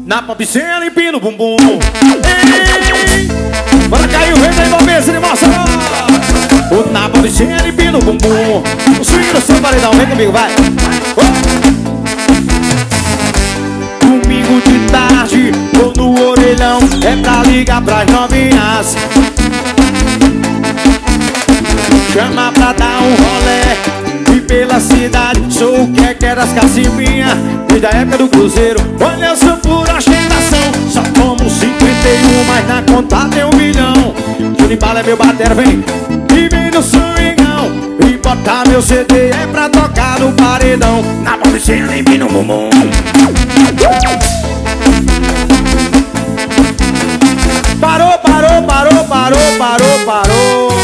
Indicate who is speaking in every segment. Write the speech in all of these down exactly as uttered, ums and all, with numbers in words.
Speaker 1: Na popzinha limpinho o bumbum. Ei, bora cair o rei da envolvência de Mossoró. O na popzinha limpinho o bumbum. O swing no seu paredão, vem comigo, vai. Oh. Domingo de tarde, tô no orelhão, é pra ligar pras novinhas. Chama pra dar um rolé e pela cidade, sou o que quer das cacimbinhas. Desde a época do cruzeiro, olha eu sou pura ostentação. Só tomo cinquenta e um, mas na conta tem um milhão. Júnior Bala é meu batera, vem e vem no swingão. E botar meu C D é pra tocar no paredão. Na bobicinha limpa no bumbum. Parou, parou, parou, parou, parou, parou.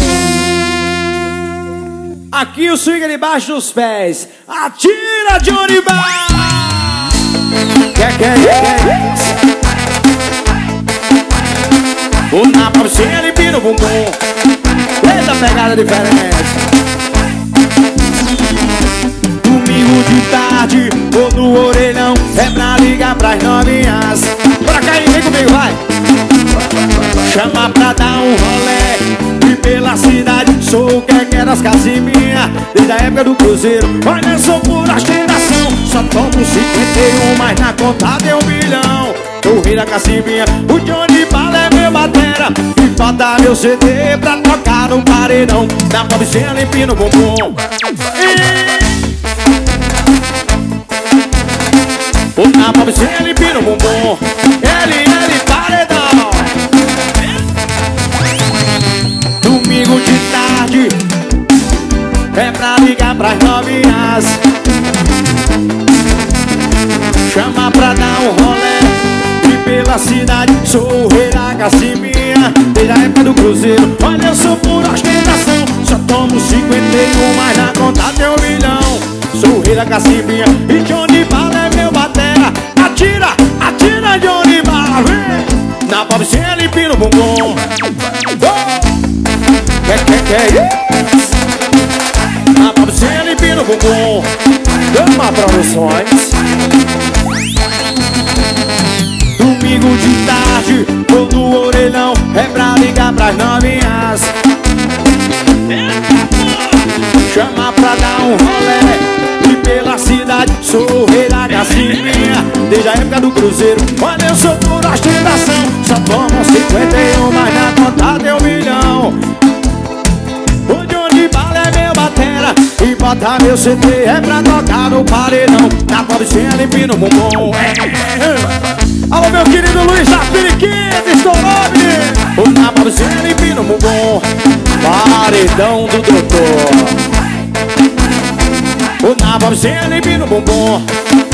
Speaker 1: Aqui o swing é debaixo dos pés. Atira, Júnior Bala. Que que que que o na bobicinha limpa no bumbum. Eita pegada diferente. Domingo de tarde, tô no orelhão, é pra ligar pras novinhas. Bora cair, vem comigo, vai. Chama pra dar um rolé e pela cidade, sou o que quer das cacimbinhas. Desde a época do cruzeiro, olha eu sou pura ostentação. Só tomo cinquenta e um, mas na conta tem um milhão. O rei da cacimbinha, o Júnior Bala é meu batera. E falta meu C D pra tocar no paredão. Na pobrezinha limpinho no bumbum. O na pobrezinha limpinho no bumbum. L L paredão. Domingo de tarde, é pra ligar pras novinhas. Chama pra dar um rolé e pela cidade, sou o rei da cacimbinha. Desde a época do cruzeiro, olha eu sou pura ostentação. Só tomo cinquenta e um, mas na conta tem um milhão. Sou o rei da cacimbinha e Júnior Bala é meu batera. Atira, atira Júnior Bala, vem. Na pobrezinha limpinho no bumbum. Que que que é isso? Na pobrezinha limpinho no bumbum. Gama Produções. Domingo de tarde, tô no orelhão, é pra ligar pras novinhas. Chama pra dar um rolé e pela cidade, sou o rei da cacimbinha. Desde a época do cruzeiro, olha eu sou pura ostentação. Só tomo cinquenta e um, mas na conta tem um milhão. O Júnior Bala é meu batera e bota meu C D é pra tocar no paredão. Na pobrezinha limpinho no bumbum. Alô meu querido Luiz da Periquita, estourou, menino. O na pobrezinha limpinho no bumbum. Paredão do doutor. O na pobrezinha limpinho no bumbum.